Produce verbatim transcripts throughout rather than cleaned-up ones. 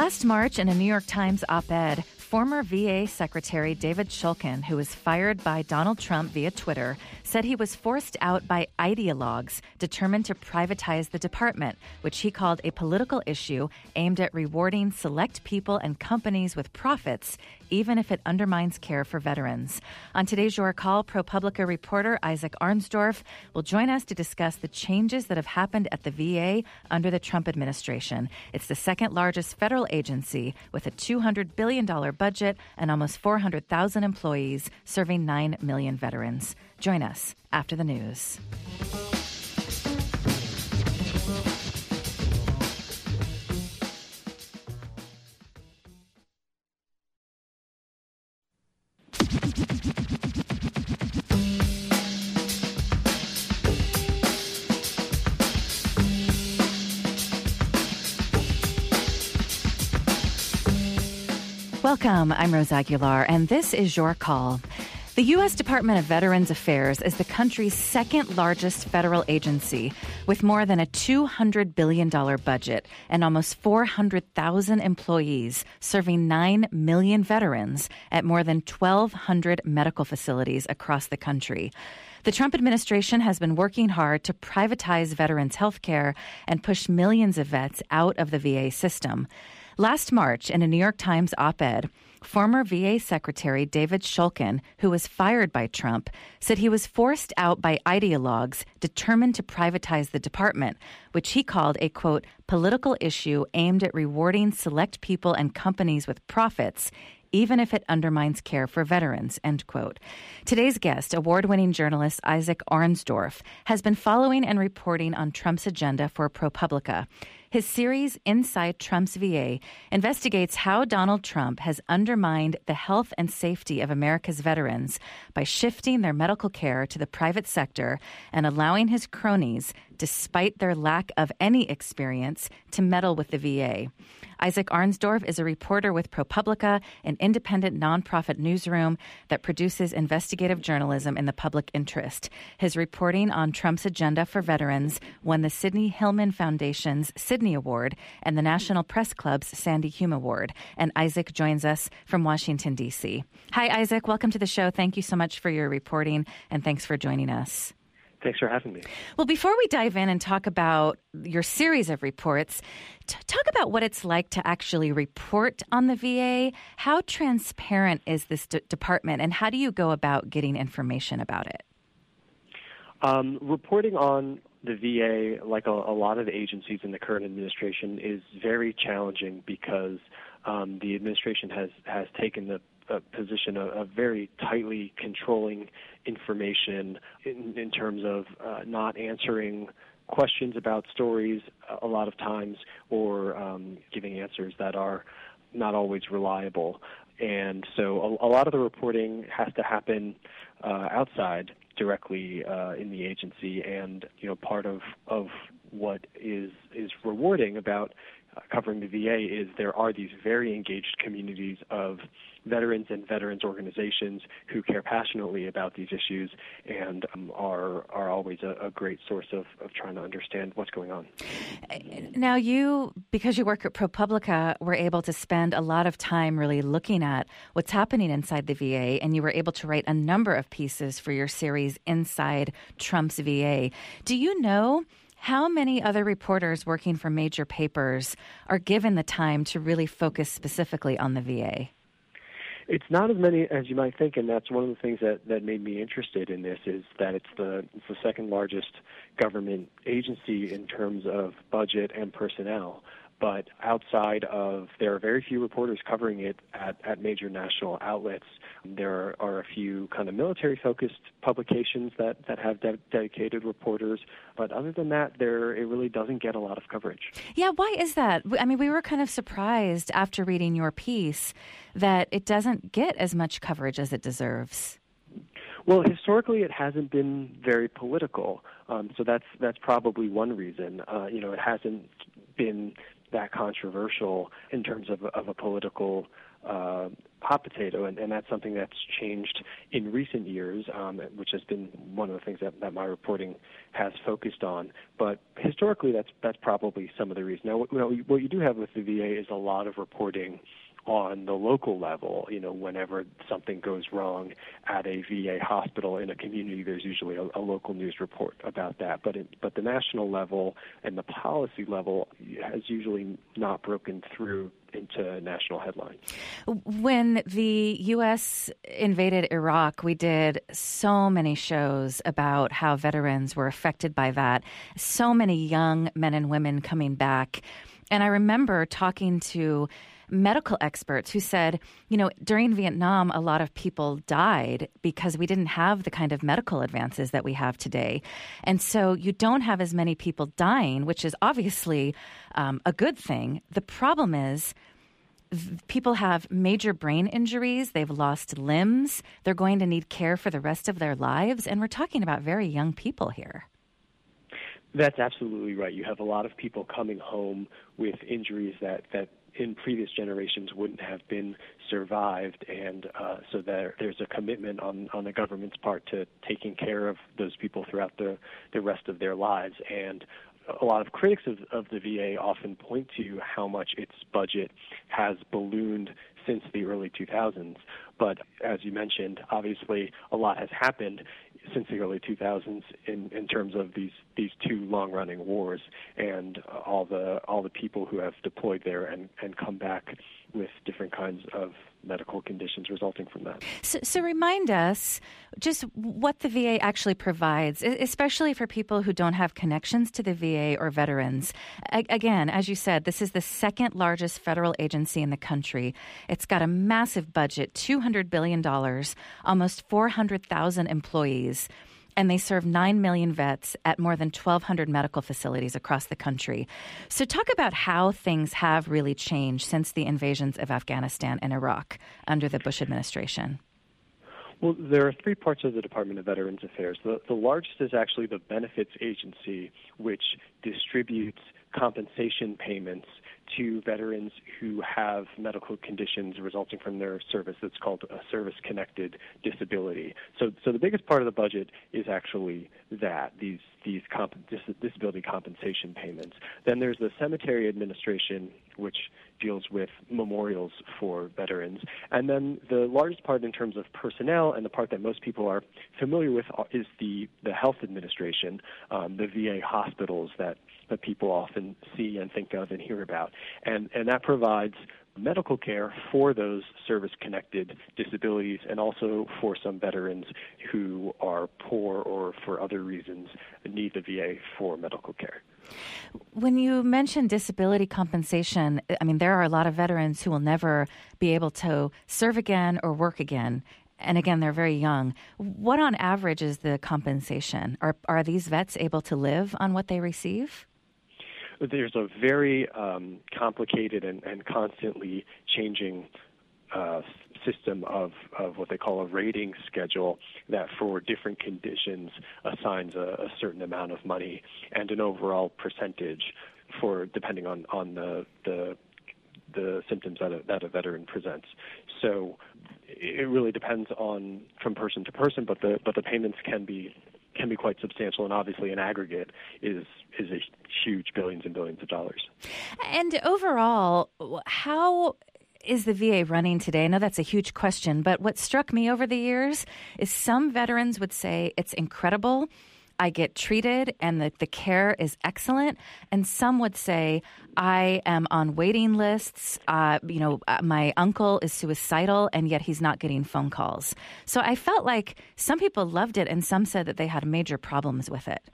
Last March, in a New York Times op-ed, former V A Secretary David Shulkin, who was fired by Donald Trump via Twitter, said he was forced out by ideologues determined to privatize the department, which he called a political issue aimed at rewarding select people and companies with profits, even if it undermines care for veterans. On today's Your Call, ProPublica reporter Isaac Arnsdorf will join us to discuss the changes that have happened at the V A under the Trump administration. It's the second largest federal agency with a two hundred billion dollars budget and almost four hundred thousand employees serving nine million veterans. Join us after the news. Welcome. I'm Rose Aguilar, and this is Your Call. The U S Department of Veterans Affairs is the country's second largest federal agency with more than a two hundred billion dollars budget and almost four hundred thousand employees serving nine million veterans at more than twelve hundred medical facilities across the country. The Trump administration has been working hard to privatize veterans' health care and push millions of vets out of the V A system. Last March, in a New York Times op-ed, former V A Secretary David Shulkin, who was fired by Trump, said he was forced out by ideologues determined to privatize the department, which he called a, quote, political issue aimed at rewarding select people and companies with profits, even if it undermines care for veterans, end quote. Today's guest, award-winning journalist Isaac Arnsdorf, has been following and reporting on Trump's agenda for ProPublica. His series, Inside Trump's V A, investigates how Donald Trump has undermined the health and safety of America's veterans by shifting their medical care to the private sector and allowing his cronies, despite their lack of any experience, to meddle with the V A. Isaac Arnsdorf is a reporter with ProPublica, an independent nonprofit newsroom that produces investigative journalism in the public interest. His reporting on Trump's agenda for veterans won the Sidney Hillman Foundation's Sidney Award and the National Press Club's Sandy Hume Award. And Isaac joins us from Washington, D C. Hi, Isaac. Welcome to the show. Thank you so much for your reporting, and thanks for joining us. Thanks for having me. Well, before we dive in and talk about your series of reports, t- talk about what it's like to actually report on the V A. How transparent is this d- department, and how do you go about getting information about it? Um, reporting on the V A, like a, a lot of the agencies in the current administration, is very challenging because um, the administration has, has taken the a position of, of very tightly controlling information in, in terms of uh, not answering questions about stories a lot of times, or um, giving answers that are not always reliable. And so a, a lot of the reporting has to happen uh, outside directly uh, in the agency. And, you know, part of, of what is, is rewarding about uh, covering the V A is there are these very engaged communities of veterans and veterans organizations who care passionately about these issues and um, are are always a, a great source of, of trying to understand what's going on. Now, you, because you work at ProPublica, were able to spend a lot of time really looking at what's happening inside the V A, and you were able to write a number of pieces for your series Inside Trump's V A. Do you know how many other reporters working for major papers are given the time to really focus specifically on the V A? It's not as many as you might think, and that's one of the things that, that made me interested in this, is that it's the it's the second largest government agency in terms of budget and personnel. But outside of, there are very few reporters covering it at, at major national outlets. There are, are a few kind of military-focused publications that, that have de- dedicated reporters. But other than that, there it really doesn't get a lot of coverage. Yeah, why is that? I mean, we were kind of surprised after reading your piece that it doesn't get as much coverage as it deserves. Well, historically, it hasn't been very political, um, so that's that's probably one reason. Uh, you know, it hasn't been that controversial in terms of, of a political uh, hot potato, and, and that's something that's changed in recent years, um, which has been one of the things that, that my reporting has focused on. But historically, that's that's probably some of the reason. Now, you know, what you do have with the V A is a lot of reporting on the local level. You know, whenever something goes wrong at a V A hospital in a community, there's usually a, a local news report about that. But it, but the national level and the policy level has usually not broken through into national headlines. When the U S invaded Iraq, we did so many shows about how veterans were affected by that. So many young men and women coming back. And I remember talking to medical experts who said, you know, during Vietnam, a lot of people died because we didn't have the kind of medical advances that we have today. And so you don't have as many people dying, which is obviously um, a good thing. The problem is v- people have major brain injuries. They've lost limbs. They're going to need care for the rest of their lives. And we're talking about very young people here. That's absolutely right. You have a lot of people coming home with injuries that, that in previous generations wouldn't have been survived, and uh, so there, there's a commitment on, on the government's part to taking care of those people throughout the, the rest of their lives. And a lot of critics of, of the V A often point to how much its budget has ballooned since the early two thousands. But as you mentioned, obviously a lot has happened since the early two thousands in, in terms of these, these two long-running wars and all the all the people who have deployed there and, and come back with different kinds of medical conditions resulting from that. So, so remind us just what the V A actually provides, especially for people who don't have connections to the V A or veterans. A- again, as you said, this is the second largest federal agency in the country. It's got a massive budget, two hundred billion dollars, almost four hundred thousand employees, and they serve nine million vets at more than twelve hundred medical facilities across the country. So talk about how things have really changed since the invasions of Afghanistan and Iraq under the Bush administration. Well, there are three parts of the Department of Veterans Affairs. The, the largest is actually the benefits agency, which distributes compensation payments to veterans who have medical conditions resulting from their service. That's called a service-connected disability. So, so the biggest part of the budget is actually that, these these comp- dis- disability compensation payments. Then there's the Cemetery Administration, which deals with memorials for veterans. And then the largest part in terms of personnel, and the part that most people are familiar with, is the, the Health Administration, um, the V A hospitals that, that people often see and think of and hear about. And, and that provides medical care for those service-connected disabilities and also for some veterans who are poor or for other reasons need the V A for medical care. When you mention disability compensation, I mean, there are a lot of veterans who will never be able to serve again or work again. And again, they're very young. What on average is the compensation? Are, are these vets able to live on what they receive? There's a very um, complicated and, and constantly changing uh, system of, of what they call a rating schedule that for different conditions assigns a, a certain amount of money and an overall percentage for depending on, on the, the the symptoms that a, that a veteran presents. So it really depends on from person to person, but the but the payments can be can be quite substantial, and obviously in aggregate is is a huge billions and billions of dollars. And overall, how is the V A running today? I know that's a huge question, but what struck me over the years is some veterans would say it's incredible. I get treated and the, the care is excellent. And some would say, I am on waiting lists. Uh, you know, my uncle is suicidal and yet he's not getting phone calls. So I felt like some people loved it and some said that they had major problems with it.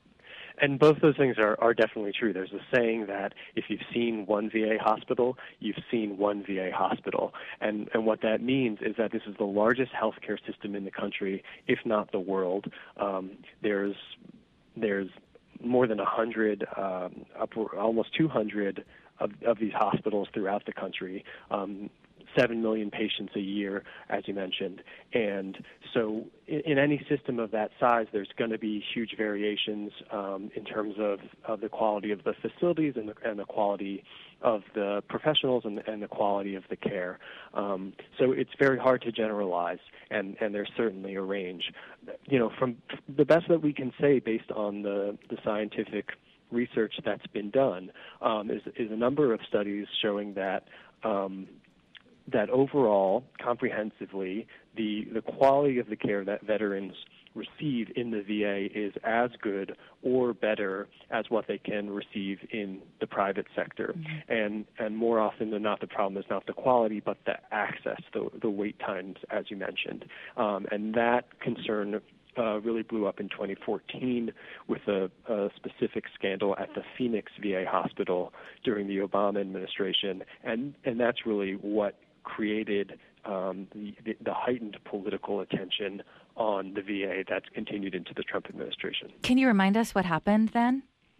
And both those things are, are definitely true. There's a saying that if you've seen one V A hospital, you've seen one V A hospital. And, and what that means is that this is the largest healthcare system in the country, if not the world. Um, there's there's more than one hundred, um, up, almost two hundred of, of these hospitals throughout the country. Um, seven million patients a year, as you mentioned. And so in, in any system of that size, there's going to be huge variations um, in terms of, of the quality of the facilities and the, and the quality of the professionals and, and the quality of the care. Um, so it's very hard to generalize, and, and there's certainly a range. You know, from the best that we can say based on the, the scientific research that's been done um, is, is a number of studies showing that um, that overall, comprehensively, the, the quality of the care that veterans receive in the V A is as good or better as what they can receive in the private sector. Mm-hmm. And and more often than not, the problem is not the quality, but the access, the, the wait times, as you mentioned. Um, and that concern uh, really blew up in twenty fourteen with a, a specific scandal at the Phoenix V A hospital during the Obama administration. And, and that's really what created um, the, the heightened political attention on the V A that's continued into the Trump administration. Can you remind us what happened then?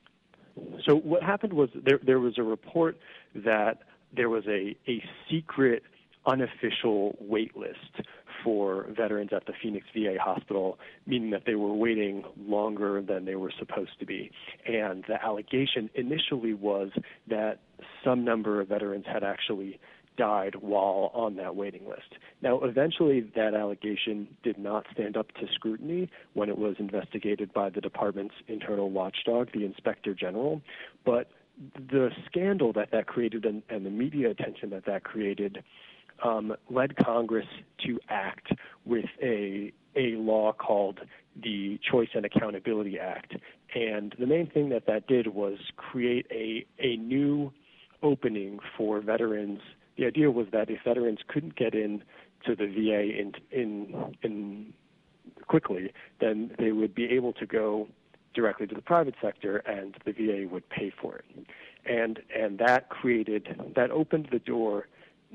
So what happened was there, there was a report that there was a, a secret, unofficial wait list for veterans at the Phoenix V A hospital, meaning that they were waiting longer than they were supposed to be. And the allegation initially was that some number of veterans had actually died while on that waiting list. Now, eventually that allegation did not stand up to scrutiny when it was investigated by the department's internal watchdog, the Inspector General. But the scandal that that created and, and the media attention that that created um, led Congress to act with a a law called the Choice and Accountability Act. And the main thing that that did was create a, a new opening for veterans. The idea was that if veterans couldn't get in to the V A in, in, in quickly, then they would be able to go directly to the private sector, and the V A would pay for it. And and that created that opened the door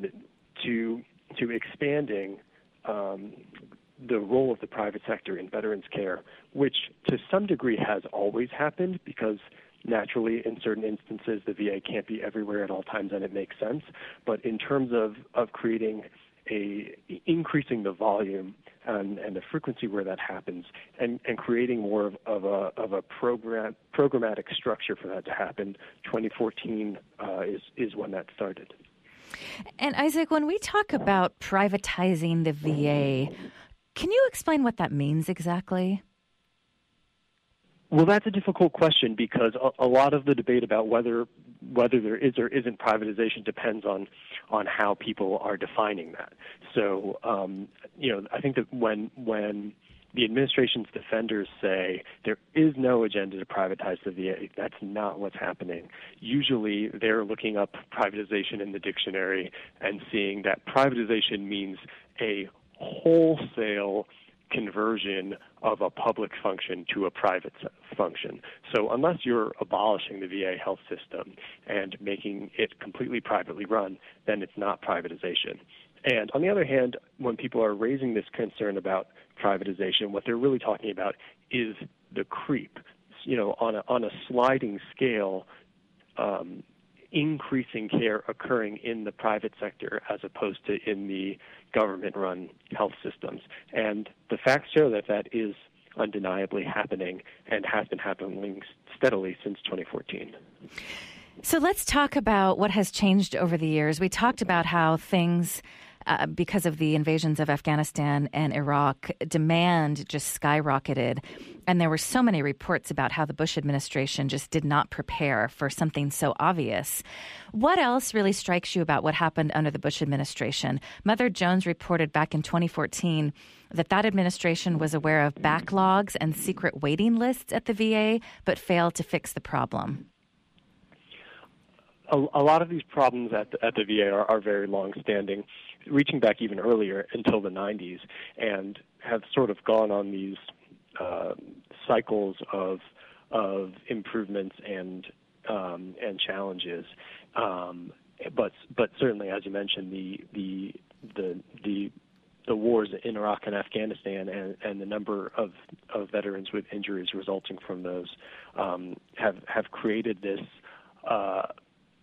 to to expanding um, the role of the private sector in veterans care, which to some degree has always happened because naturally, in certain instances, the V A can't be everywhere at all times, and it makes sense. But in terms of, of creating a increasing the volume and, and the frequency where that happens, and, and creating more of, of a of a program programmatic structure for that to happen, twenty fourteen uh, is is when that started. And Isaac, when we talk about privatizing the V A, can you explain what that means exactly? Well, that's a difficult question because a, a lot of the debate about whether whether there is or isn't privatization depends on on how people are defining that. So, um, you know, I think that when when the administration's defenders say there is no agenda to privatize the V A, that's not what's happening. Usually, they're looking up privatization in the dictionary and seeing that privatization means a wholesale conversion of a public function to a private function. So unless you're abolishing the V A health system and making it completely privately run, then it's not privatization. And on the other hand, when people are raising this concern about privatization, what they're really talking about is the creep. You know, on a, on a sliding scale, um, increasing care occurring in the private sector as opposed to in the government-run health systems. And the facts show that that is undeniably happening and has been happening steadily since twenty fourteen. So let's talk about what has changed over the years. We talked about how things, uh, because of the invasions of Afghanistan and Iraq, demand just skyrocketed. And there were so many reports about how the Bush administration just did not prepare for something so obvious. What else really strikes you about what happened under the Bush administration? Mother Jones reported back in twenty fourteen that that administration was aware of backlogs and secret waiting lists at the V A, but failed to fix the problem. A, a lot of these problems at the, at the V A are, are very long-standing, reaching back even earlier until the nineties, and have sort of gone on these uh, cycles of of improvements and um, and challenges. Um, but but certainly, as you mentioned, the the the the the wars in Iraq and Afghanistan and, and the number of, of veterans with injuries resulting from those um, have have created this uh,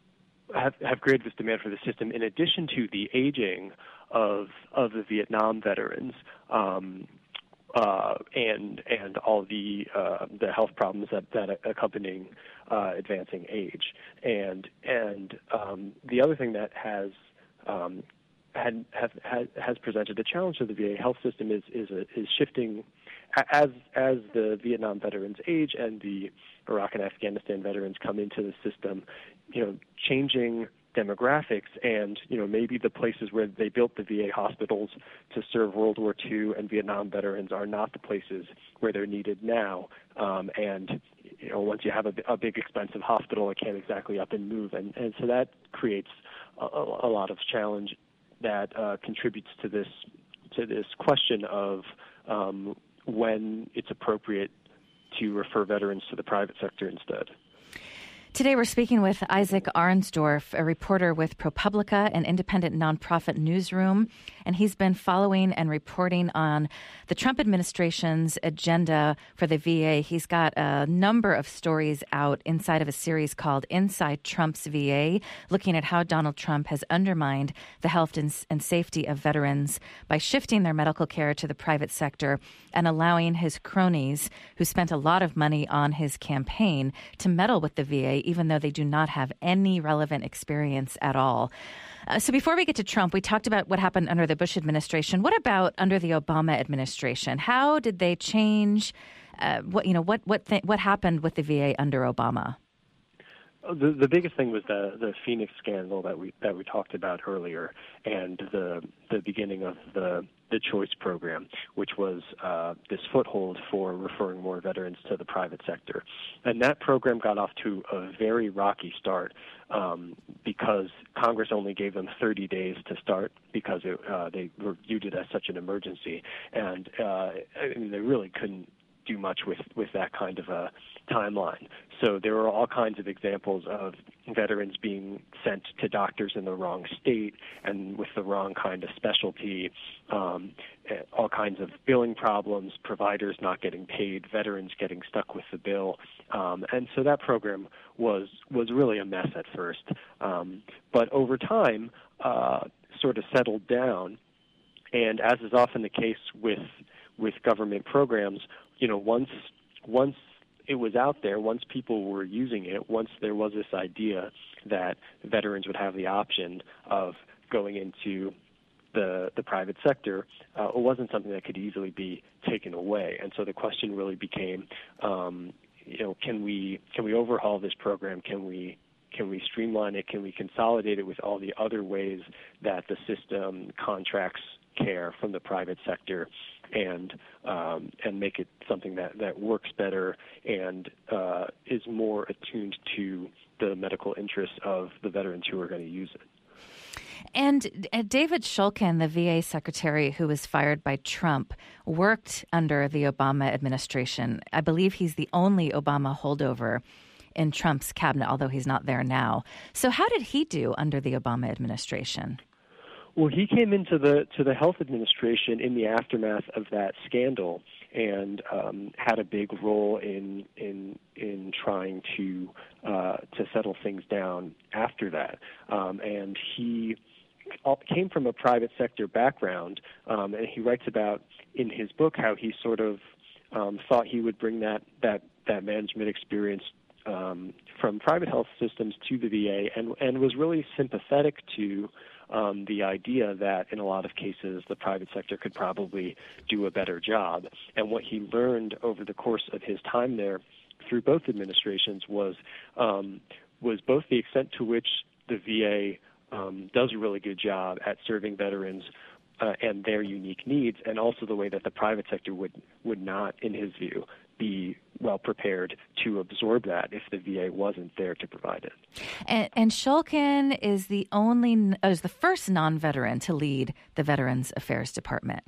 have, have created this demand for the system in addition to the aging of of the Vietnam veterans um, uh, and and all the uh, the health problems that that accompanying uh, advancing age. And and um, the other thing that has um, had, have, has has presented a challenge to the V A health system is is a, is shifting as as the Vietnam veterans age and the Iraq and Afghanistan veterans come into the system, you know, changing demographics and, you know, maybe the places where they built the V A hospitals to serve World War Two and Vietnam veterans are not the places where they're needed now. Um, and, you know, once you have a, a big expensive hospital, it can't exactly up and move. And, and so that creates a, a lot of challenge that uh, contributes to this to this question of um, when it's appropriate to refer veterans to the private sector instead. Today we're speaking with Isaac Arnsdorf, a reporter with ProPublica, an independent nonprofit newsroom, and he's been following and reporting on the Trump administration's agenda for the V A. He's got a number of stories out inside of a series called Inside Trump's V A, looking at how Donald Trump has undermined the health and, and safety of veterans by shifting their medical care to the private sector and allowing his cronies, who spent a lot of money on his campaign, to meddle with the V A, even though they do not have any relevant experience at all. Uh, so before we get to Trump, we talked about what happened under the Bush administration. What about under the Obama administration? How did they change? Uh, what you know? What what th- what happened with the V A under Obama? The, the biggest thing was the the Phoenix scandal that we that we talked about earlier, and the the beginning of the the Choice program, which was uh, this foothold for referring more veterans to the private sector. And that program got off to a very rocky start um, because Congress only gave them thirty days to start because it, uh, they were viewed it as such an emergency. And uh, I mean, they really couldn't do much with, with that kind of a timeline. So there were all kinds of examples of veterans being sent to doctors in the wrong state and with the wrong kind of specialty, um, all kinds of billing problems, providers not getting paid, veterans getting stuck with the bill. Um, and so that program was was really a mess at first. Um, but over time, uh, sort of settled down. And as is often the case with with government programs, you know, once once it was out there, once people were using it, once there was this idea that veterans would have the option of going into the the private sector, uh, it wasn't something that could easily be taken away. And so the question really became, um, you know, can we can we overhaul this program? Can we Can we streamline it? Can we consolidate it with all the other ways that the system contracts care from the private sector, and um, and make it something that, that works better and uh, is more attuned to the medical interests of the veterans who are going to use it. And uh, David Shulkin, the V A secretary who was fired by Trump, worked under the Obama administration. I believe he's the only Obama holdover in Trump's cabinet, although he's not there now. So how did he do under the Obama administration? Well, he came into the to the health administration in the aftermath of that scandal and um, had a big role in in in trying to uh, to settle things down after that. Um, and he came from a private sector background, um, and he writes about in his book how he sort of um, thought he would bring that that that management experience Um, from private health systems to the V A, and, and was really sympathetic to um, the idea that in a lot of cases the private sector could probably do a better job. And what he learned over the course of his time there through both administrations was um, was both the extent to which the V A um, does a really good job at serving veterans uh, and their unique needs, and also the way that the private sector would, would not, in his view, be well prepared to absorb that if the V A wasn't there to provide it. And, and Shulkin is the only, uh, is the first non-veteran to lead the Veterans Affairs Department.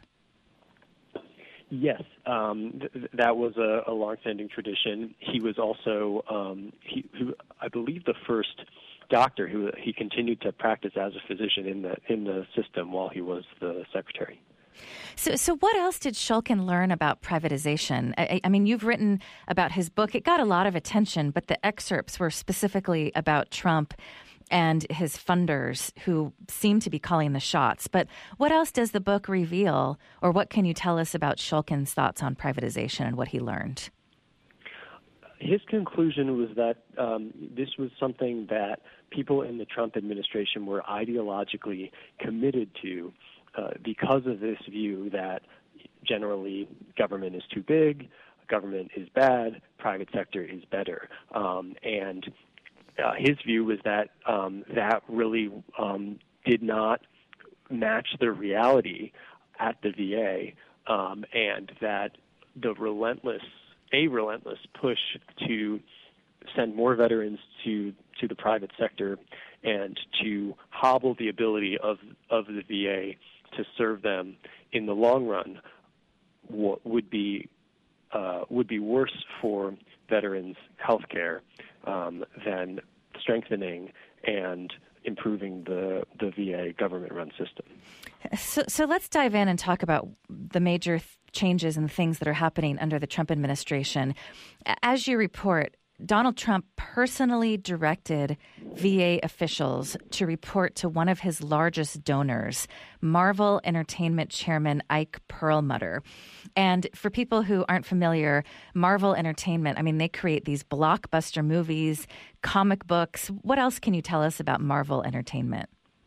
Yes, um, th- that was a, a longstanding tradition. He was also, um, he, who I believe, the first doctor who he continued to practice as a physician in the in the system while he was the secretary. So, so what else did Shulkin learn about privatization? I, I mean, you've written about his book. It got a lot of attention, but the excerpts were specifically about Trump and his funders who seem to be calling the shots. But what else does the book reveal, or what can you tell us about Shulkin's thoughts on privatization and what he learned? His conclusion was that um, this was something that people in the Trump administration were ideologically committed to uh, because of this view that generally government is too big, government is bad, private sector is better. Um, and uh, his view was that um, that really um, did not match the reality at the V A, um, and that the relentless a relentless push to send more veterans to, to the private sector and to hobble the ability of, of the V A to serve them in the long run w- would be uh, would be worse for veterans' health care um, than strengthening and improving the, the V A government-run system. So, so let's dive in and talk about the major th- changes and things that are happening under the Trump administration. As you report, Donald Trump personally directed V A officials to report to one of his largest donors, Marvel Entertainment chairman Ike Perlmutter. And for people who aren't familiar, Marvel Entertainment, I mean, they create these blockbuster movies, comic books. What else can you tell us about Marvel Entertainment?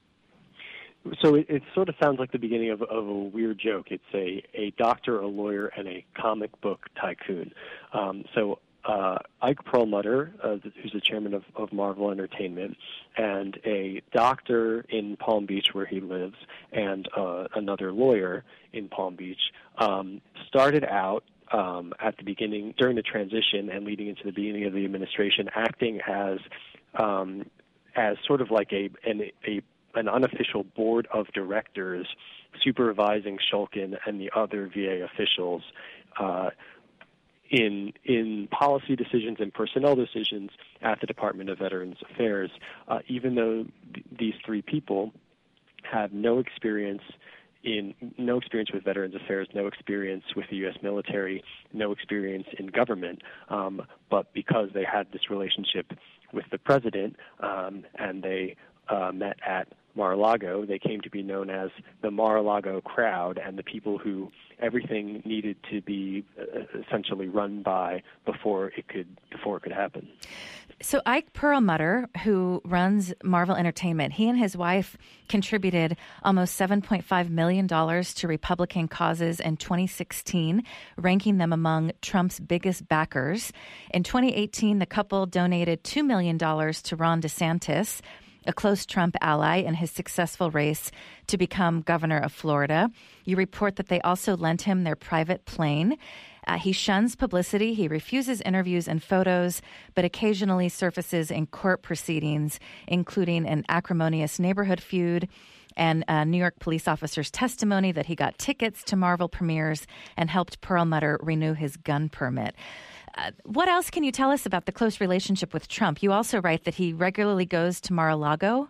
So it, it sort of sounds like the beginning of, of a weird joke. It's a, a doctor, a lawyer, and a comic book tycoon. Um, so uh, Ike Perlmutter, uh, who's the chairman of, of Marvel Entertainment, and a doctor in Palm Beach where he lives, and uh, another lawyer in Palm Beach, um, started out um, at the beginning, during the transition and leading into the beginning of the administration, acting as um, as sort of like a an, a an unofficial board of directors supervising Shulkin and the other V A officials uh, in in policy decisions and personnel decisions at the Department of Veterans Affairs, uh, even though th- these three people have no experience in no experience with Veterans Affairs, no experience with the U S military, no experience in government, um, but because they had this relationship with the president um, and they uh, met at Mar-a-Lago, they came to be known as the Mar-a-Lago crowd and the people who everything needed to be uh, essentially run by before it could before it could happen. So Ike Perlmutter, who runs Marvel Entertainment, he and his wife contributed almost seven point five million dollars to Republican causes in twenty sixteen, ranking them among Trump's biggest backers. In twenty eighteen, the couple donated two million dollars to Ron DeSantis, a close Trump ally in his successful race to become governor of Florida. You report that they also lent him their private plane. Uh, he shuns publicity. He refuses interviews and photos, but occasionally surfaces in court proceedings, including an acrimonious neighborhood feud and a New York police officer's testimony that he got tickets to Marvel premieres and helped Perlmutter renew his gun permit. Uh, what else can you tell us about the close relationship with Trump? You also write that he regularly goes to Mar-a-Lago.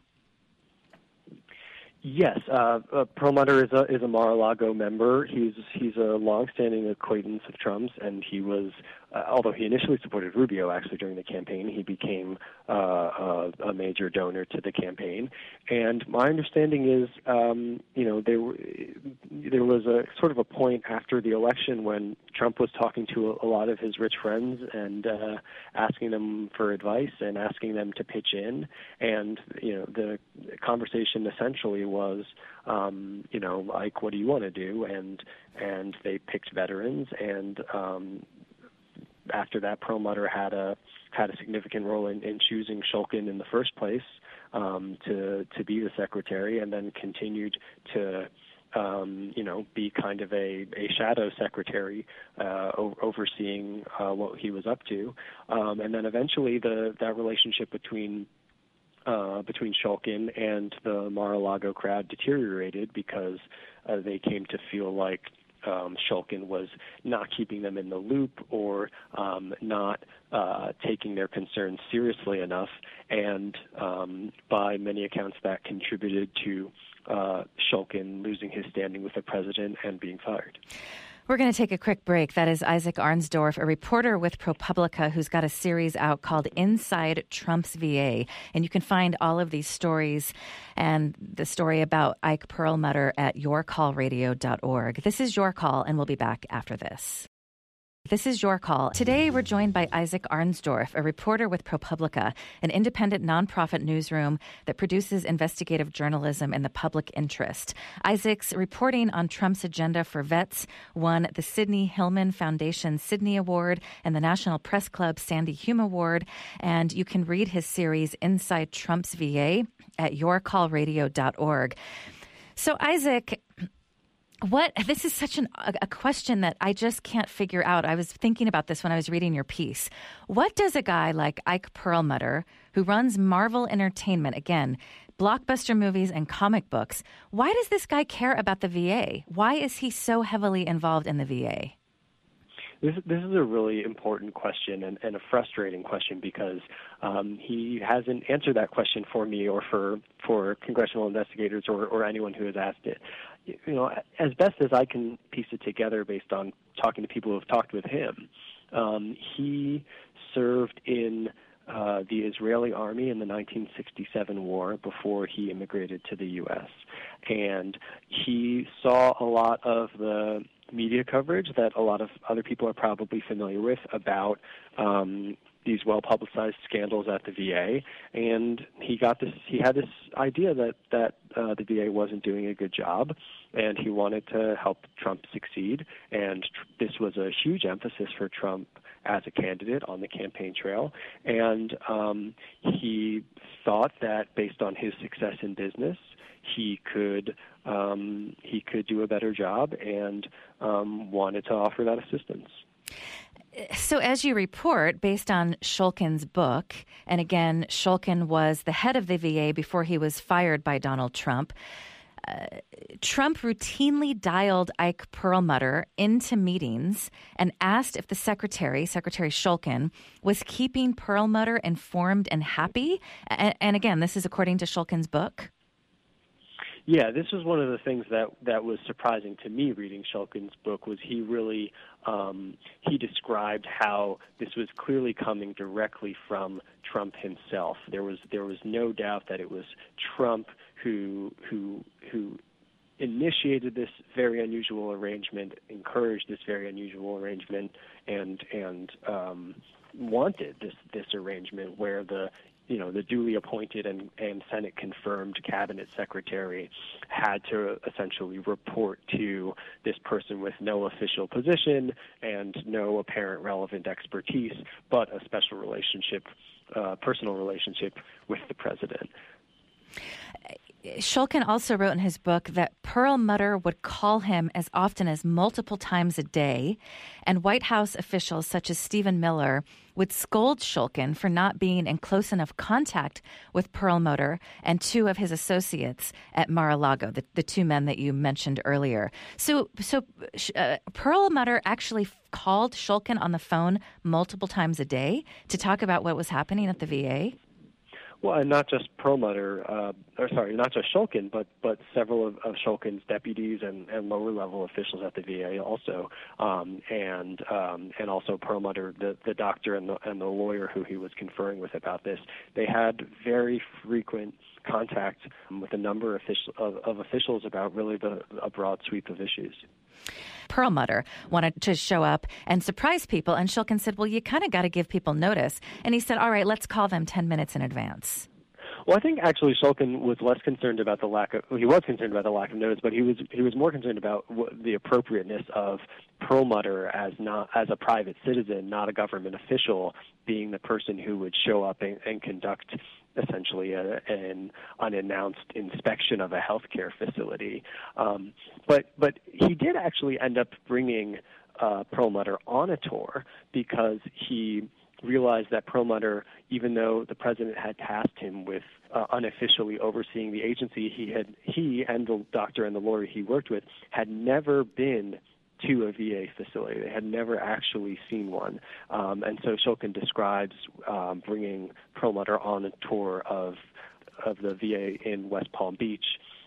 Yes, uh, uh, Perlmutter is a is a Mar-a-Lago member. He's he's a longstanding acquaintance of Trump's, and he was, uh, although he initially supported Rubio actually during the campaign, he became uh, a, a major donor to the campaign. And my understanding is, um, you know, there there was a sort of a point after the election when Trump was talking to a, a lot of his rich friends and uh, asking them for advice and asking them to pitch in, and you know, the conversation essentially was, um, you know, like, what do you want to do? And and they picked veterans, and um, after that, Perlmutter had a had a significant role in, in choosing Shulkin in the first place um, to to be the secretary, and then continued to, um, you know, be kind of a, a shadow secretary uh, o- overseeing uh, what he was up to, um, and then eventually the that relationship between Uh, between Shulkin and the Mar-a-Lago crowd deteriorated because uh, they came to feel like um, Shulkin was not keeping them in the loop or um, not uh, taking their concerns seriously enough, and um, by many accounts that contributed to uh, Shulkin losing his standing with the president and being fired. We're going to take a quick break. That is Isaac Arnsdorf, a reporter with ProPublica who's got a series out called Inside Trump's V A. And you can find all of these stories and the story about Ike Perlmutter at your call radio dot org. This is Your Call, and we'll be back after this. This is Your Call. Today, we're joined by Isaac Arnsdorf, a reporter with ProPublica, an independent nonprofit newsroom that produces investigative journalism in the public interest. Isaac's reporting on Trump's agenda for vets won the Sidney Hillman Foundation Sidney Award and the National Press Club Sandy Hume Award. And you can read his series Inside Trump's V A at your call radio dot org. So, Isaac, What this is such an, a, a question that I just can't figure out. I was thinking about this when I was reading your piece. What does a guy like Ike Perlmutter, who runs Marvel Entertainment, again, blockbuster movies and comic books, why does this guy care about the V A? Why is he so heavily involved in the V A? This, this is a really important question and, and a frustrating question because um, he hasn't answered that question for me or for, for congressional investigators or, or anyone who has asked it. You know, as best as I can piece it together based on talking to people who have talked with him, um, he served in uh, the Israeli army in the nineteen sixty-seven war before he immigrated to the U S And he saw a lot of the media coverage that a lot of other people are probably familiar with about um, these well-publicized scandals at the V A, and he got this. He had this idea that that uh, the V A wasn't doing a good job, and he wanted to help Trump succeed. And tr- this was a huge emphasis for Trump as a candidate on the campaign trail. And um, he thought that based on his success in business, he could um, he could do a better job, and um, wanted to offer that assistance. So as you report, based on Shulkin's book, and again, Shulkin was the head of the V A before he was fired by Donald Trump, uh, Trump routinely dialed Ike Perlmutter into meetings and asked if the secretary, Secretary Shulkin, was keeping Perlmutter informed and happy. And, and again, this is according to Shulkin's book. Yeah, this was one of the things that, that was surprising to me reading Shulkin's book was he really, um, he described how this was clearly coming directly from Trump himself. There was there was no doubt that it was Trump who who who initiated this very unusual arrangement, encouraged this very unusual arrangement, and and um, wanted this this arrangement where the you know, the duly appointed and, and Senate-confirmed cabinet secretary had to essentially report to this person with no official position and no apparent relevant expertise, but a special relationship, uh, personal relationship with the president. Shulkin also wrote in his book that Perlmutter would call him as often as multiple times a day, and White House officials such as Stephen Miller would scold Shulkin for not being in close enough contact with Perlmutter and two of his associates at Mar-a-Lago, the, the two men that you mentioned earlier. So, so uh, Perlmutter actually called Shulkin on the phone multiple times a day to talk about what was happening at the V A? Well, and not just Perlmutter, uh, or sorry, not just Shulkin, but but several of, of Shulkin's deputies and, and lower-level officials at the V A also, um, and um, and also Perlmutter, the, the doctor and the, and the lawyer who he was conferring with about this. They had very frequent contact with a number of, official, of, of officials about really the, a broad sweep of issues. Perlmutter wanted to show up and surprise people, and Shulkin said, well, you kind of got to give people notice. And he said, all right, let's call them ten minutes in advance. Well, I think actually Shulkin was less concerned about the lack of, well, he was concerned about the lack of notice, but he was he was more concerned about what, the appropriateness of Perlmutter as not as a private citizen, not a government official, being the person who would show up and, and conduct essentially a, an unannounced inspection of a healthcare facility. Um, but but he did actually end up bringing uh, Perlmutter on a tour because he realized that Perlmutter, even though the president had tasked him with uh, unofficially overseeing the agency, he had he and the doctor and the lawyer he worked with had never been to a V A facility. They had never actually seen one. Um, and so Shulkin describes um, bringing Perlmutter on a tour of of the V A in West Palm Beach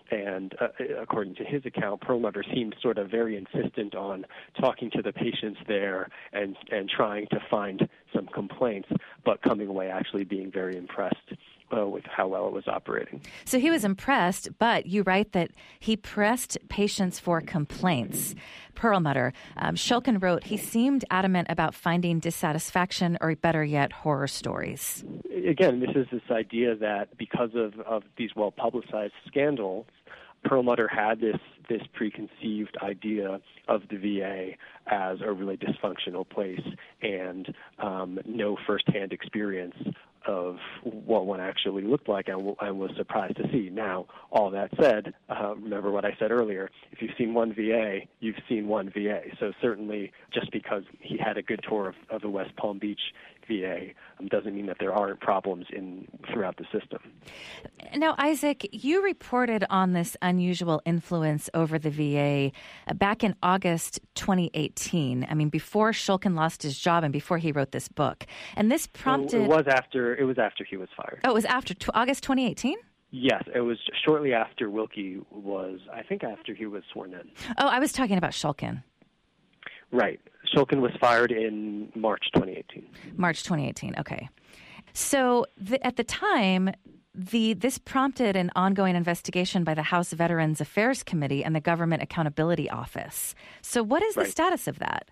And uh, according to his account, Perlmutter seemed sort of very insistent on talking to the patients there and, and trying to find some complaints, but coming away actually being very impressed uh, with how well it was operating. So he was impressed, but you write that he pressed patients for complaints. Perlmutter, um, Shulkin wrote, he seemed adamant about finding dissatisfaction or, better yet, horror stories. Again, this is this idea that because of, of these well-publicized scandals, Perlmutter had this this preconceived idea of the V A as a really dysfunctional place and um, no firsthand experience of what one actually looked like and, and was surprised to see. Now, all that said, uh, remember what I said earlier, if you've seen one V A, you've seen one V A. So certainly just because he had a good tour of, of the West Palm Beach V A um, doesn't mean that there aren't problems in throughout the system. Now, Isaac, you reported on this unusual influence over the V A back in August twenty eighteen. I mean, before Shulkin lost his job and before he wrote this book. And this prompted... It was after, it was after he was fired. Oh, it was after t- August twenty eighteen? Yes, it was shortly after Wilkie was, I think after he was sworn in. Oh, I was talking about Shulkin. Right. Shulkin was fired in March twenty eighteen. March twenty eighteen, okay. So the, at the time, the this prompted an ongoing investigation by the House Veterans Affairs Committee and the Government Accountability Office. So what is right. the status of that?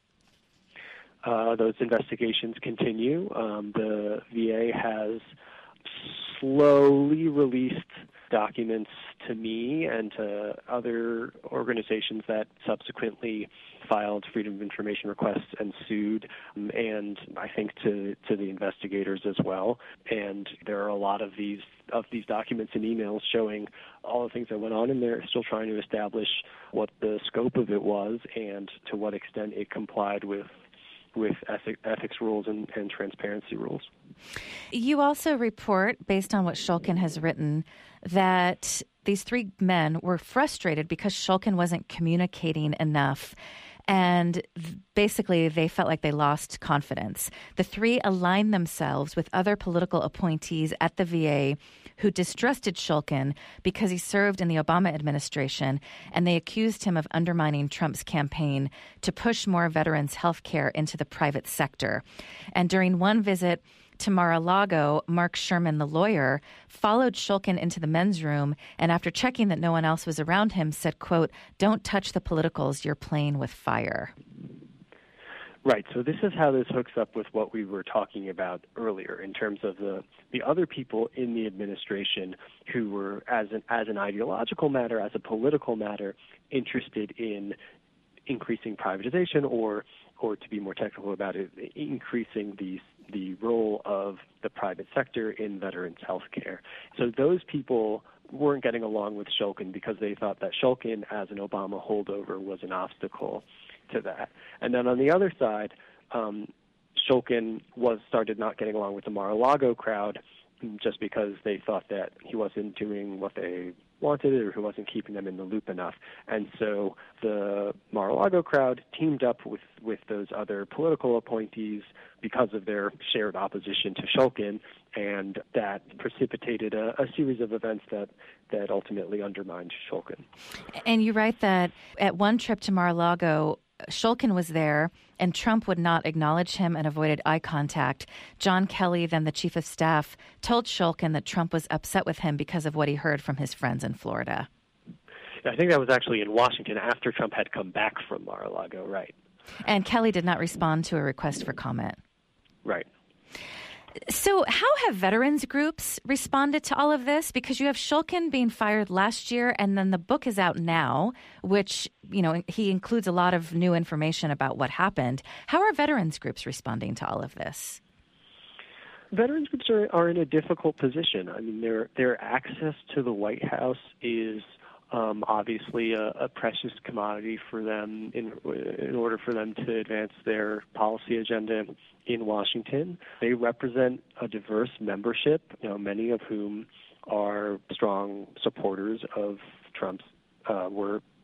Uh, those investigations continue. Um, the V A has slowly released documents to me and to other organizations that subsequently filed Freedom of Information requests and sued, um, and I think to, to the investigators as well. And there are a lot of these of these documents and emails showing all the things that went on in there, still trying to establish what the scope of it was and to what extent it complied with with ethic, ethics rules and, and transparency rules. You also report, based on what Shulkin has written, that these three men were frustrated because Shulkin wasn't communicating enough. And basically, they felt like they lost confidence. The three aligned themselves with other political appointees at the V A who distrusted Shulkin because he served in the Obama administration, and they accused him of undermining Trump's campaign to push more veterans' health care into the private sector. And during one visit to Mar-a-Lago, Mark Sherman, the lawyer, followed Shulkin into the men's room and after checking that no one else was around him said, quote, "Don't touch the politicals, you're playing with fire." Right. So this is how this hooks up with what we were talking about earlier in terms of the, the other people in the administration who were, as an, as an ideological matter, as a political matter, interested in increasing privatization or, or to be more technical about it, increasing the the role of the private sector in veterans' health care. So those people weren't getting along with Shulkin because they thought that Shulkin, as an Obama holdover, was an obstacle to that. And then on the other side, um, Shulkin was started not getting along with the Mar-a-Lago crowd just because they thought that he wasn't doing what they wanted or who wasn't keeping them in the loop enough. And so the Mar-a-Lago crowd teamed up with, with those other political appointees because of their shared opposition to Shulkin, and that precipitated a, a series of events that, that ultimately undermined Shulkin. And you write that at one trip to Mar-a-Lago, Shulkin was there, and Trump would not acknowledge him and avoided eye contact. John Kelly, then the chief of staff, told Shulkin that Trump was upset with him because of what he heard from his friends in Florida. I think that was actually in Washington after Trump had come back from Mar-a-Lago, right. And Kelly did not respond to a request for comment. Right. So how have veterans groups responded to all of this? Because you have Shulkin being fired last year, and then the book is out now, which, you know, he includes a lot of new information about what happened. How are veterans groups responding to all of this? Veterans groups are, are in a difficult position. I mean, their their access to the White House is um, obviously a, a precious commodity for them in in order for them to advance their policy agenda in Washington. They represent a diverse membership, you know, many of whom are strong supporters of Trump's, uh, were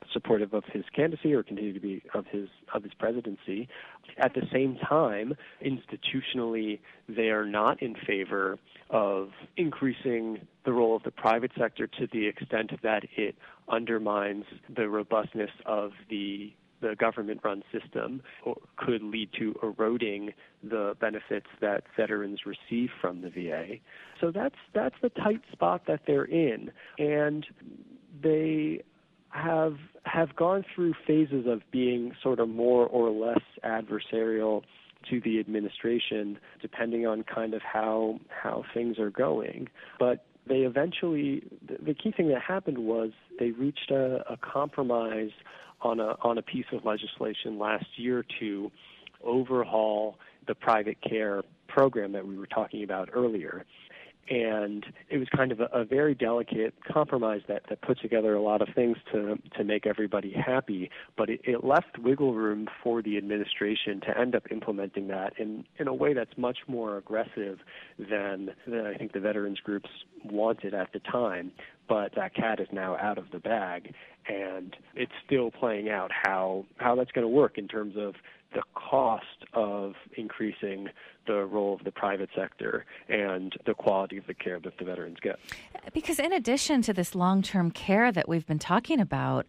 supportive of his candidacy or continue to be of his of his presidency. At the same time, institutionally, they are not in favor of increasing the role of the private sector to the extent that it undermines the robustness of the the government-run system, or could lead to eroding the benefits that veterans receive from the V A. So that's that's the tight spot that they're in, and they have have gone through phases of being sort of more or less adversarial to the administration, depending on kind of how how things are going. But they eventually, the key thing that happened was they reached a, a compromise on a on a piece of legislation last year to overhaul the private care program that we were talking about earlier. And it was kind of a, a very delicate compromise that, that put together a lot of things to to make everybody happy, but it, it left wiggle room for the administration to end up implementing that in, in a way that's much more aggressive than, than I think the veterans groups wanted at the time. But that cat is now out of the bag, and it's still playing out how, how that's going to work in terms of the cost of increasing the role of the private sector and the quality of the care that the veterans get. Because in addition to this long-term care that we've been talking about,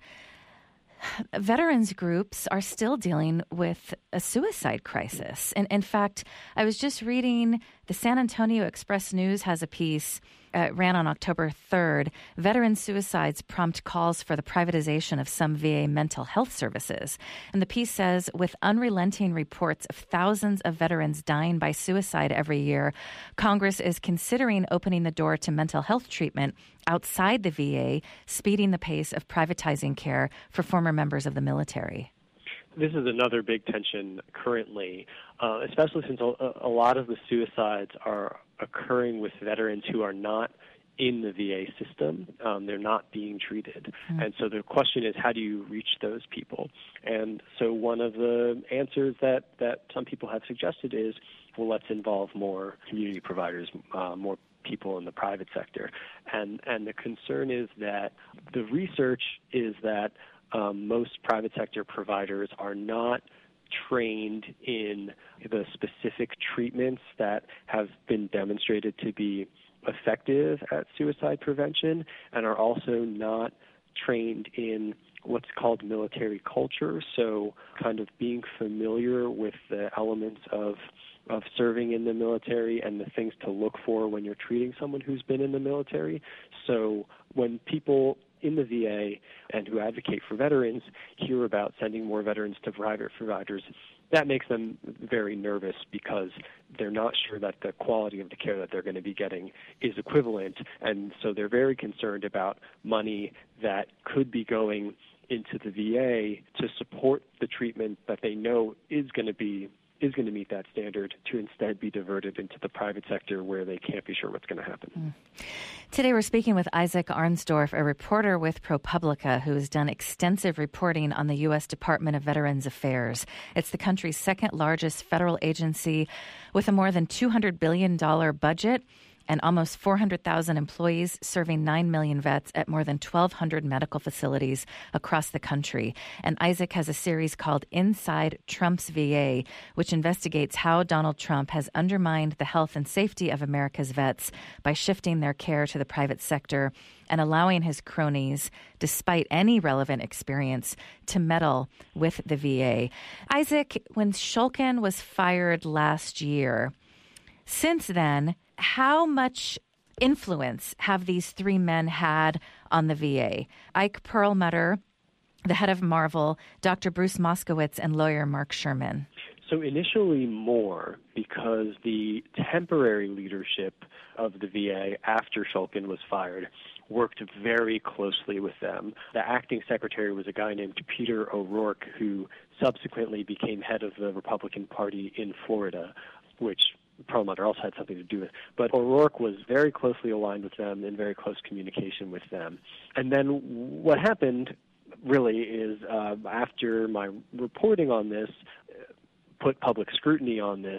veterans groups are still dealing with a suicide crisis. And in fact, I was just reading the San Antonio Express News has a piece, uh, ran on October third. Veteran suicides prompt calls for the privatization of some V A mental health services. And the piece says, with unrelenting reports of thousands of veterans dying by suicide every year, Congress is considering opening the door to mental health treatment outside the V A, speeding the pace of privatizing care for former members of the military. This is another big tension currently, uh, especially since a, a lot of the suicides are occurring with veterans who are not in the V A system. Um, they're not being treated. Mm-hmm. And so the question is, how do you reach those people? And so one of the answers that, that some people have suggested is, well, let's involve more community providers, uh, more people in the private sector. And and the concern is that the research is that um, most private sector providers are not trained in the specific treatments that have been demonstrated to be effective at suicide prevention, and are also not trained in what's called military culture, so kind of being familiar with the elements of of serving in the military and the things to look for when you're treating someone who's been in the military. So when people in the V A and who advocate for veterans hear about sending more veterans to private providers, that makes them very nervous because they're not sure that the quality of the care that they're going to be getting is equivalent. And so they're very concerned about money that could be going into the V A to support the treatment that they know is going to be is going to meet that standard, to instead be diverted into the private sector where they can't be sure what's going to happen. Mm. Today we're speaking with Isaac Arnsdorf, a reporter with ProPublica who has done extensive reporting on the U S Department of Veterans Affairs. It's the country's second largest federal agency with a more than two hundred billion dollars budget and almost four hundred thousand employees, serving nine million vets at more than twelve hundred medical facilities across the country. And Isaac has a series called Inside Trump's V A, which investigates how Donald Trump has undermined the health and safety of America's vets by shifting their care to the private sector and allowing his cronies, despite any relevant experience, to meddle with the V A. Isaac, when Shulkin was fired last year, since then, how much influence have these three men had on the V A? Ike Perlmutter, the head of Marvel, Doctor Bruce Moskowitz, and lawyer Mark Sherman. So initially more, because the temporary leadership of the V A after Shulkin was fired worked very closely with them. The acting secretary was a guy named Peter O'Rourke, who subsequently became head of the Republican Party in Florida, which Perlmutter also had something to do with. But O'Rourke was very closely aligned with them, in very close communication with them. And then what happened really is uh, after my reporting on this, put public scrutiny on this,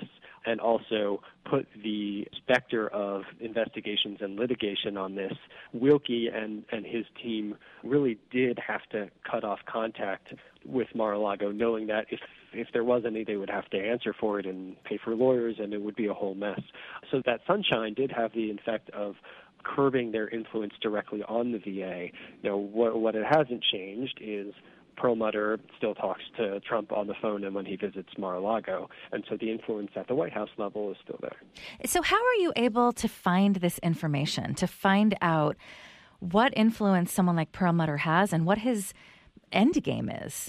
and also put the specter of investigations and litigation on this. Wilkie and, and his team really did have to cut off contact with Mar-a-Lago, knowing that if if there was any, they would have to answer for it and pay for lawyers, and it would be a whole mess. So that sunshine did have the effect of curbing their influence directly on the V A. You know, what, what it hasn't changed is Perlmutter still talks to Trump on the phone and when he visits Mar-a-Lago, and so the influence at the White House level is still there. So how are you able to find this information, to find out what influence someone like Perlmutter has and what his end game is?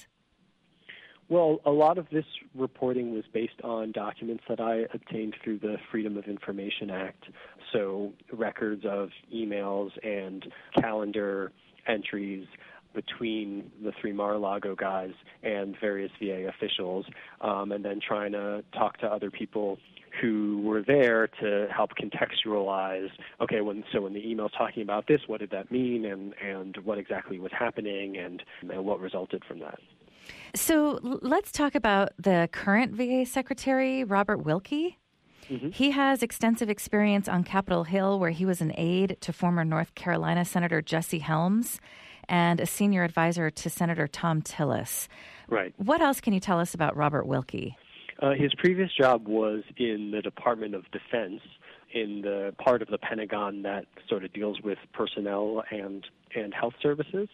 Well, a lot of this reporting was based on documents that I obtained through the Freedom of Information Act, so records of emails and calendar entries between the three Mar-a-Lago guys and various V A officials, um, and then trying to talk to other people who were there to help contextualize, okay, when so when the email's talking about this, what did that mean, and, and what exactly was happening, and, and what resulted from that. So let's talk about the current V A Secretary, Robert Wilkie. Mm-hmm. He has extensive experience on Capitol Hill, where he was an aide to former North Carolina Senator Jesse Helms and a senior advisor to Senator Thom Tillis. Right. What else can you tell us about Robert Wilkie? Uh, his previous job was in the Department of Defense, in the part of the Pentagon that sort of deals with personnel and, and health services.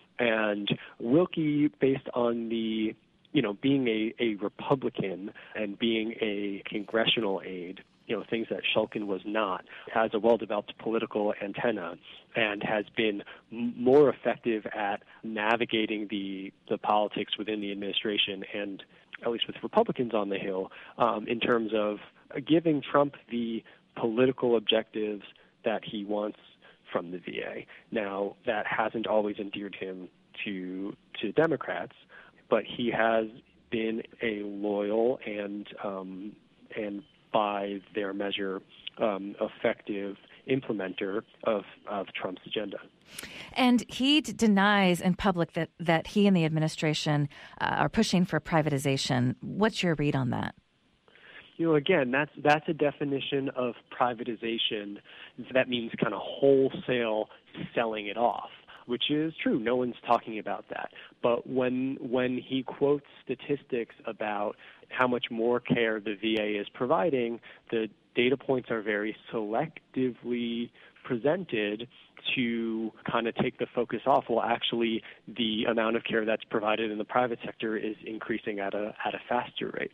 And Wilkie, based on the, you know, being a, a Republican and being a congressional aide, you know, things that Shulkin was not, has a well-developed political antenna and has been m- more effective at navigating the, the politics within the administration and at least with Republicans on the Hill, um, in terms of giving Trump the political objectives that he wants from the V A. Now, that hasn't always endeared him to to Democrats, but he has been a loyal and um, and by their measure um, effective implementer of, of Trump's agenda. And he d- denies in public that, that he and the administration uh, are pushing for privatization. What's your read on that? You know, again, that's that's a definition of privatization that means kind of wholesale selling it off, which is true. No one's talking about that. But when when he quotes statistics about how much more care the V A is providing, the data points are very selectively presented to kind of take the focus off. Well, actually, the amount of care that's provided in the private sector is increasing at a at a faster rate.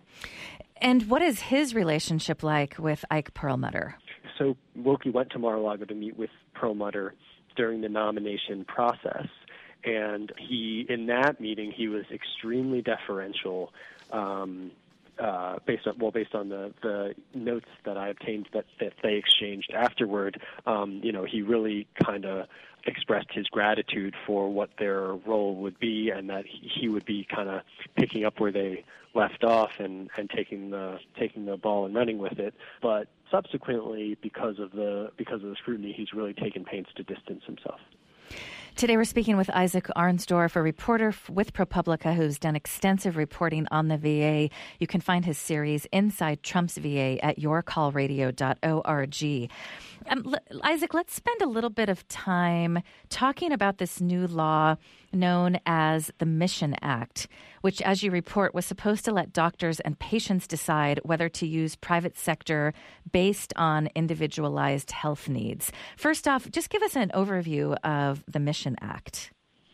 And what is his relationship like with Ike Perlmutter? So Wilkie went to Mar-a-Lago to meet with Perlmutter during the nomination process, and he, in that meeting, he was extremely deferential. Um, Uh, based on well, based on the, the notes that I obtained that, that they exchanged afterward, um, you know, he really kind of expressed his gratitude for what their role would be, and that he, he would be kind of picking up where they left off and, and taking the taking the ball and running with it. But subsequently, because of the because of the scrutiny, he's really taken pains to distance himself. Today we're speaking with Isaac Arnsdorf, a reporter with ProPublica who's done extensive reporting on the V A. You can find his series Inside Trump's V A at your call radio dot org. Um, l- Isaac, let's spend a little bit of time talking about this new law known as the Mission Act, which, as you report, was supposed to let doctors and patients decide whether to use private sector based on individualized health needs. First off, just give us an overview of the Mission Act.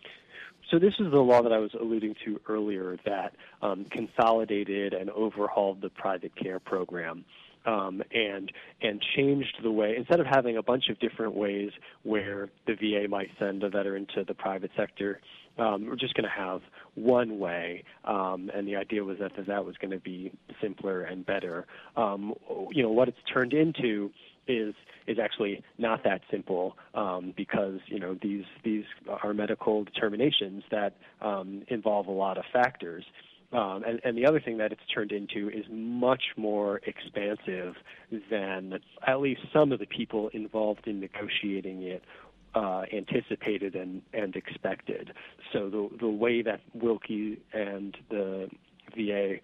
So this is the law that I was alluding to earlier that um, consolidated and overhauled the private care program. Um, and and changed the way, instead of having a bunch of different ways where the V A might send a veteran to the private sector, um, we're just going to have one way, um, and the idea was that that was going to be simpler and better. Um, you know, what it's turned into is is actually not that simple um, because, you know, these, these are medical determinations that um, involve a lot of factors. Um, and, and the other thing that it's turned into is much more expansive than at least some of the people involved in negotiating it uh, anticipated and, and expected. So the the way that Wilkie and the V A are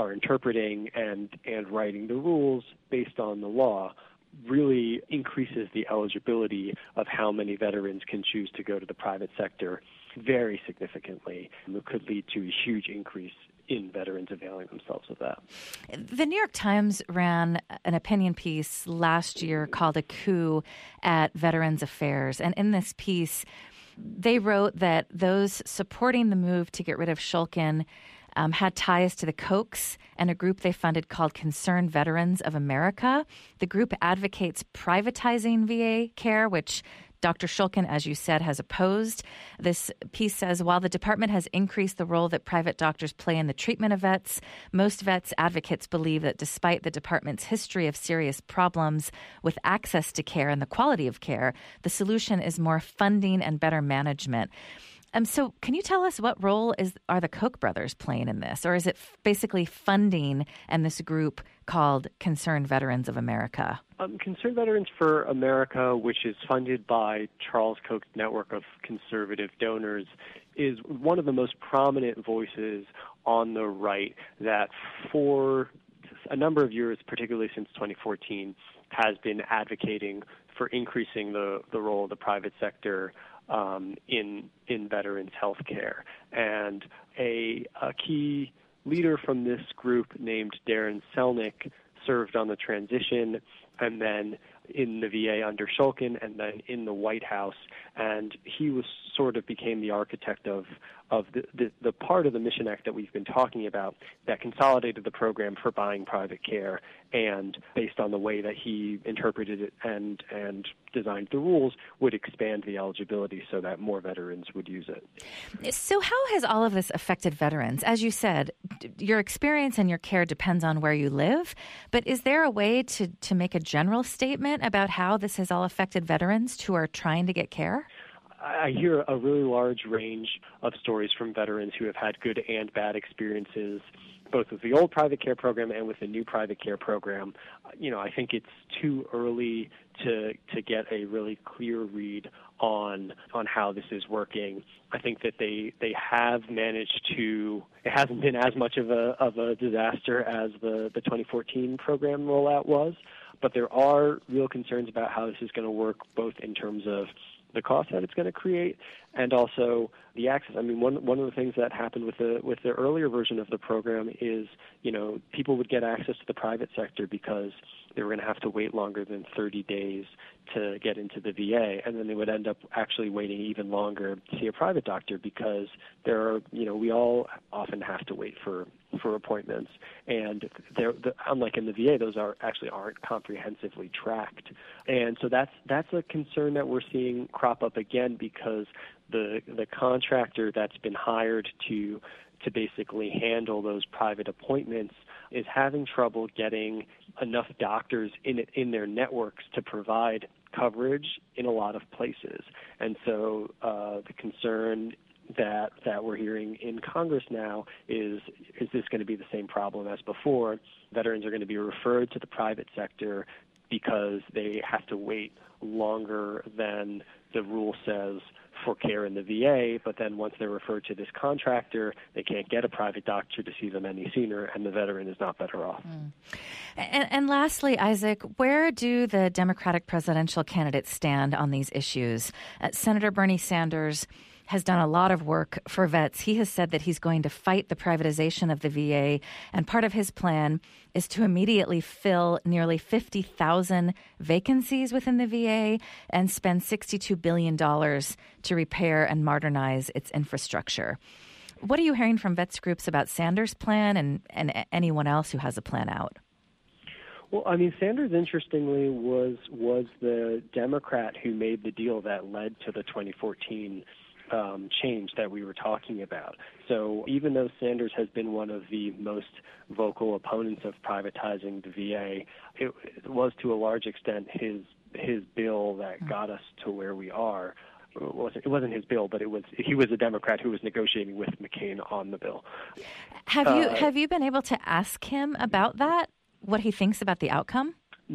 are interpreting and, and writing the rules based on the law really increases the eligibility of how many veterans can choose to go to the private sector very significantly. It could lead to a huge increase in veterans availing themselves of that. The New York Times ran an opinion piece last year called A Coup at Veterans Affairs. And in this piece, they wrote that those supporting the move to get rid of Shulkin um, had ties to the Kochs and a group they funded called Concerned Veterans of America. The group advocates privatizing V A care, which Doctor Shulkin, as you said, has opposed. This piece says, while the department has increased the role that private doctors play in the treatment of vets, most vets advocates believe that despite the department's history of serious problems with access to care and the quality of care, the solution is more funding and better management. Um, so can you tell us what role is are the Koch brothers playing in this? Or is it f- basically funding and this group called Concerned Veterans of America? Um, Concerned Veterans for America, which is funded by Charles Koch's network of conservative donors, is one of the most prominent voices on the right that for a number of years, particularly since twenty fourteen, has been advocating for increasing the, the role of the private sector Um, in in veterans' health care. And a, a key leader from this group named Darren Selnick served on the transition and then in the V A under Shulkin and then in the White House. And he was sort of became the architect of, of the, the, the part of the Mission Act that we've been talking about that consolidated the program for buying private care, and based on the way that he interpreted it and, and designed the rules, would expand the eligibility so that more veterans would use it. So how has all of this affected veterans? As you said, your experience and your care depends on where you live, but is there a way to, to make a general statement about how this has all affected veterans who are trying to get care? I hear a really large range of stories from veterans who have had good and bad experiences, both with the old private care program and with the new private care program. You know, I think it's too early to to get a really clear read on on how this is working. I think that they they have managed to. It hasn't been as much of a of a disaster as the the twenty fourteen program rollout was, but there are real concerns about how this is going to work, both in terms of the cost that it's going to create, and also the access. I mean, one one of the things that happened with the with the earlier version of the program is, you know, people would get access to the private sector because they were going to have to wait longer than thirty days to get into the V A, and then they would end up actually waiting even longer to see a private doctor because there are, you know, we all often have to wait for for appointments, and they're, the, unlike in the V A, those are actually aren't comprehensively tracked, and so that's that's a concern that we're seeing crop up again because the the contractor that's been hired to to basically handle those private appointments is having trouble getting enough doctors in in their networks to provide coverage in a lot of places, and so uh, the concern that that we're hearing in Congress now is, is this going to be the same problem as before? Veterans are going to be referred to the private sector because they have to wait longer than the rule says for care in the V A, but then once they're referred to this contractor, they can't get a private doctor to see them any sooner, and the veteran is not better off. Mm. And, and lastly, Isaac, where do the Democratic presidential candidates stand on these issues? Uh, Senator Bernie Sanders has done a lot of work for vets. He has said that he's going to fight the privatization of the V A, and part of his plan is to immediately fill nearly fifty thousand vacancies within the V A and spend sixty-two billion dollars to repair and modernize its infrastructure. What are you hearing from vets groups about Sanders' plan and, and anyone else who has a plan out? Well, I mean, Sanders, interestingly, was was the Democrat who made the deal that led to the twenty fourteen Um, change that we were talking about. So even though Sanders has been one of the most vocal opponents of privatizing the V A, it, it was to a large extent his his bill that got us to where we are. It wasn't, it wasn't his bill, but it was he was a Democrat who was negotiating with McCain on the bill. Have you uh, have you been able to ask him about that? What he thinks about the outcome?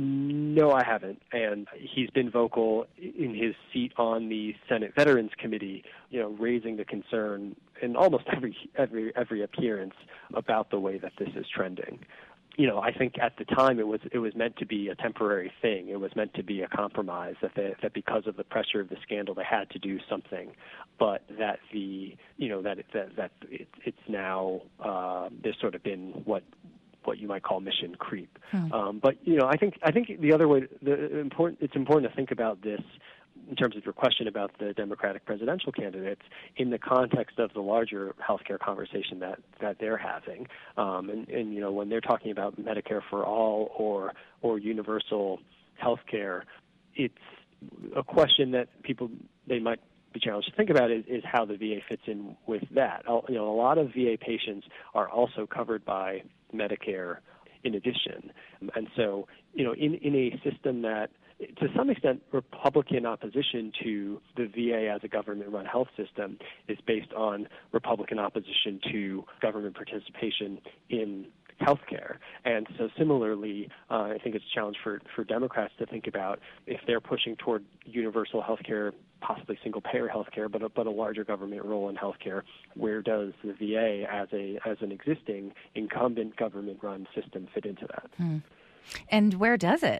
No, I haven't. And he's been vocal in his seat on the Senate Veterans Committee, you know, raising the concern in almost every every every appearance about the way that this is trending. You know, I think at the time it was it was meant to be a temporary thing. It was meant to be a compromise that they, that because of the pressure of the scandal they had to do something, but that the you know that it, that that it, it's now uh, there's sort of been what what you might call mission creep. Hmm. Um, but you know, I think I think the other way the important it's important to think about this in terms of your question about the Democratic presidential candidates in the context of the larger healthcare conversation that, that they're having. Um, and, and, you know, when they're talking about Medicare for all or or universal healthcare, it's a question that people, they might be challenged to think about is, is how the V A fits in with that. You know, a lot of V A patients are also covered by Medicare in addition. And so, you know, in, in a system that to some extent, Republican opposition to the V A as a government-run health system is based on Republican opposition to government participation in healthcare. And so similarly, uh, I think it's a challenge for, for Democrats to think about if they're pushing toward universal healthcare, possibly single-payer healthcare, but a, but a larger government role in healthcare, where does the V A as a as an existing incumbent government-run system fit into that? Hmm. And where does it?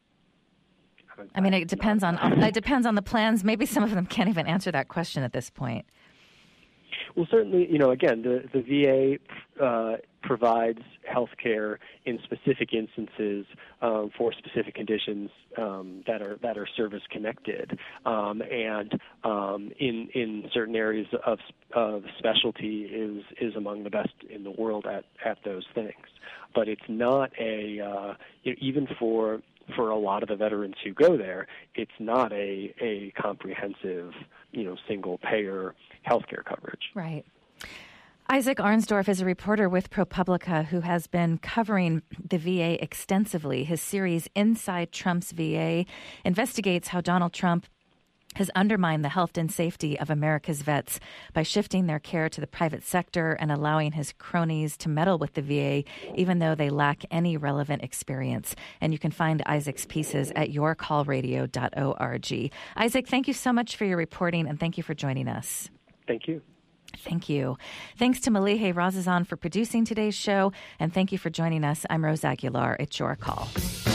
I mean, it depends on it depends on the plans. Maybe some of them can't even answer that question at this point. Well, certainly, you know, again, the, the V A uh, provides health care in specific instances um, for specific conditions um, that are that are service connected, um, and um, in in certain areas of of specialty is is among the best in the world at, at those things. But it's not a uh, you know, even for for a lot of the veterans who go there, it's not a, a comprehensive, you know, single-payer healthcare coverage. Right. Isaac Arnsdorf is a reporter with ProPublica who has been covering the V A extensively. His series Inside Trump's V A investigates how Donald Trump has undermined the health and safety of America's vets by shifting their care to the private sector and allowing his cronies to meddle with the V A, even though they lack any relevant experience. And you can find Isaac's pieces at your call radio dot org. Isaac, thank you so much for your reporting, and thank you for joining us. Thank you. Thank you. Thanks to Malihe Razazan for producing today's show, and thank you for joining us. I'm Rose Aguilar. It's Your Call.